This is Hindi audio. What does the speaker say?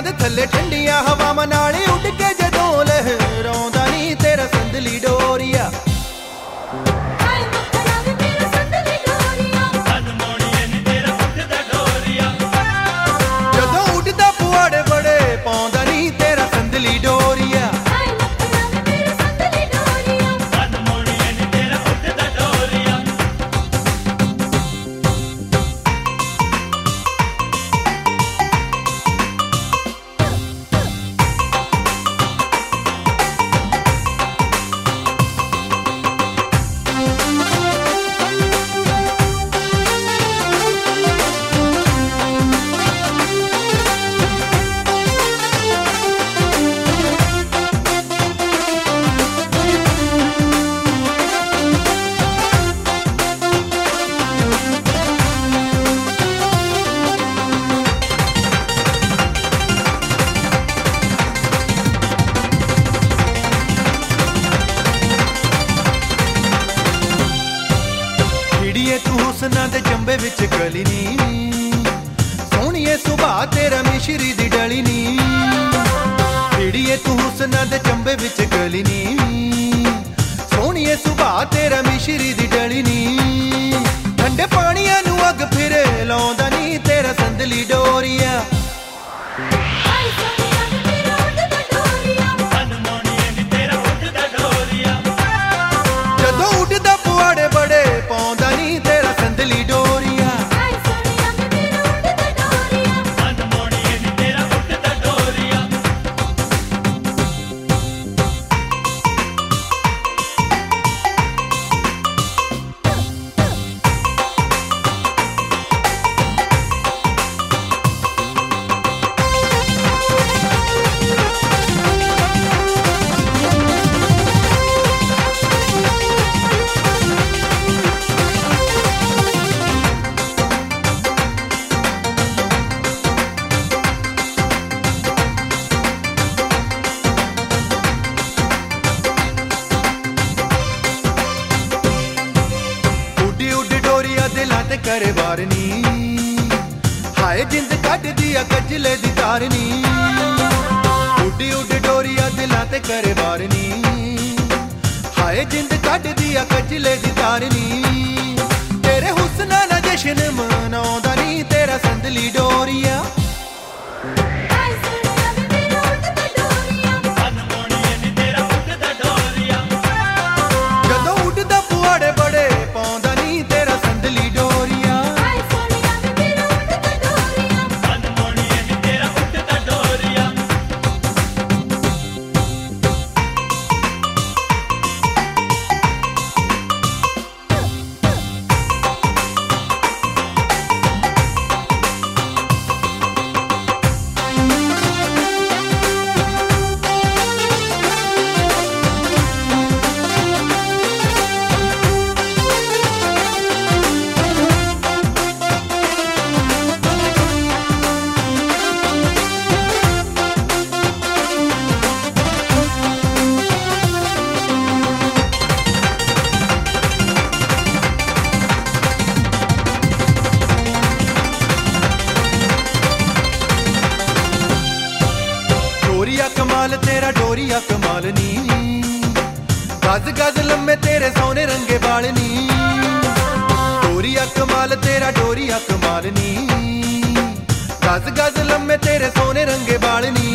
कंध थले ठंडिया हवावां नाल उड़ के जदों लहराउंदा नी तेरा संदली डोरिया। जदों उड़दा पुआड़े बड़े पाउंदा नी तेरा संदली डोरिया। तू हुस्ना दे चंबे विच गली नी सोहणीए सुभा तेरा मिश्री दी डली नी। चिड़िए तू हुस्ना दे चंबे विच गली नी सोहणीए सुभा तेरा मिश्री दी डली नी। ठंडे पानियां नू अग फिरे लाउंदा नी तेरा संदली डोरिया। जदों उड़दा पुआड़े बड़े पाउंदा नी तेरा संदली डोरिया। दिलां ते करे वारनी हाय जिंद कट दिया कजले दी तारनी। उड्डी उड्डी डोरिया दिलां ते करे वारनी हाय जिंद कट दिया कजले दी तारनी। तेरे हुस्ना दा जश्न मनाउंदा नी तेरा संदली डोरिया। जदों उड़दा पुआड़े बड़े पाउंदा नी तेरा संदली डोरिया। डोरिया कमाल तेरा डोरिया कमाल नी गज गज लम्बे तेरे सोने रंगे बाल नी। डोरिया कमाल तेरा डोरिया कमाल नी गज गज लम्बे तेरे सोने रंगे बाल नी।